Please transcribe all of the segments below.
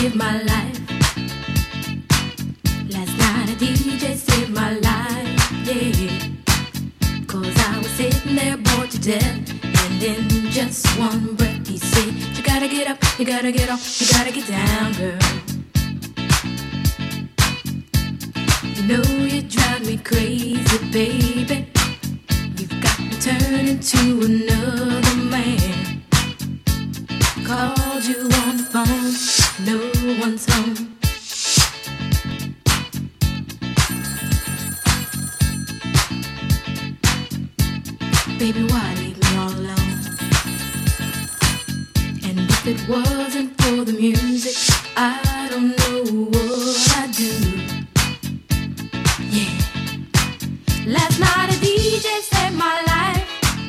saved my life. Last night a DJ saved my life, yeah. 'Cause I was sitting there bored to death, and in just one breath he said, you gotta get up, you gotta get off, you gotta get down, girl. You know you drive me crazy, baby. You've got me turning to another man. Called you on the phone, no one's home. Baby, why leave me all alone? And if it wasn't for the music, I don't know what I'd do. Yeah. Last night a DJ saved my life.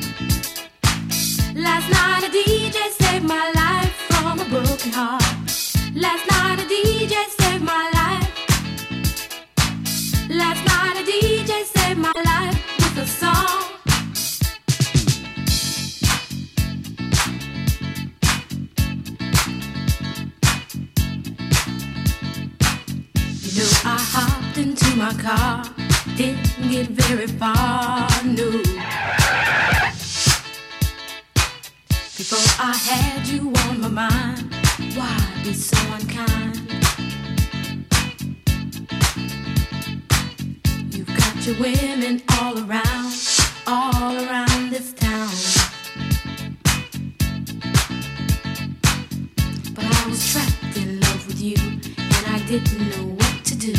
Last night a DJ saved my life from a broken heart. Last night a DJ saved my life. Last night a DJ saved my life with a song. You know I hopped into my car, didn't get very far, no. Before I had you on my mind, why be so unkind? You've got your women all around this town. But I was trapped in love with you, and I didn't know what to do.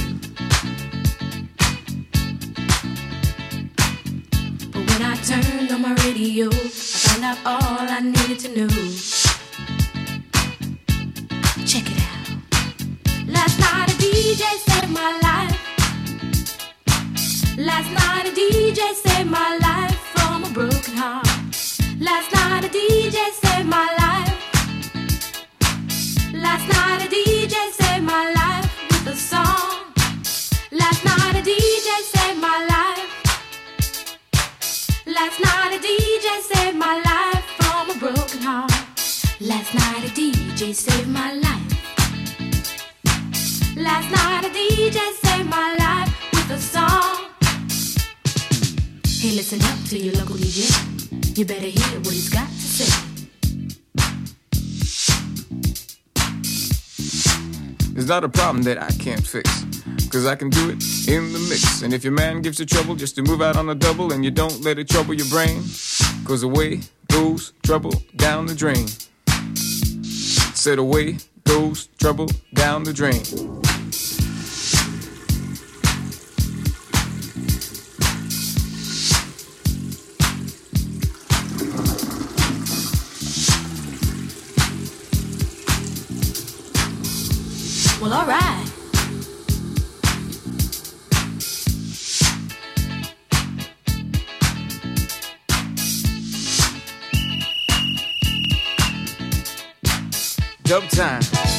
But when I turned on my radio, I found out all I needed to know. Check it out. Last night a DJ saved my life. Last night a DJ saved my life from a broken heart. Last night a DJ saved my life. Last night a DJ saved my life with a song. Last night a DJ saved my life. Last night a DJ saved my life from a broken heart. Last night a DJ saved my life. Last night a DJ saved my life with a song. Hey, listen up to your local DJ. You better hear what he's got to say. There's not a problem that I can't fix, 'cause I can do it in the mix. And if your man gives you trouble just to move out on a double, and you don't let it trouble your brain, 'cause away goes trouble down the drain. Said away goes trouble down the drain. Well, all right. Dub time.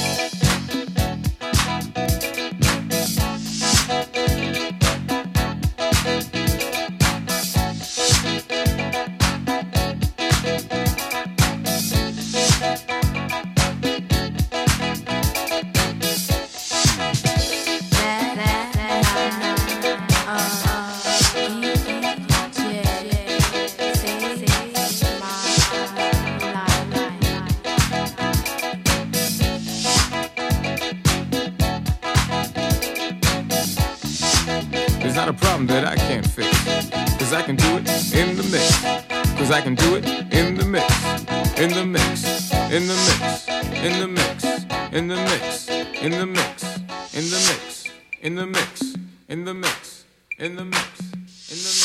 Not a problem that I can't fix, 'cause I can do it in the mix. 'Cause I can do it in the mix. In the mix. In the mix. In the mix. In the mix. In the mix. In the mix. In the mix. In the mix. In the mix. In the mix.